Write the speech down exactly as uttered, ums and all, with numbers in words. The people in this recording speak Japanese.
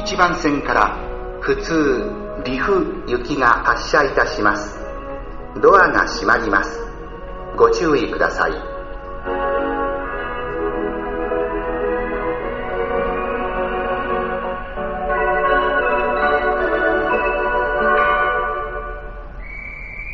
いちばん線から普通岐阜行きが発車いたします。ドアが閉まります。ご注意ください。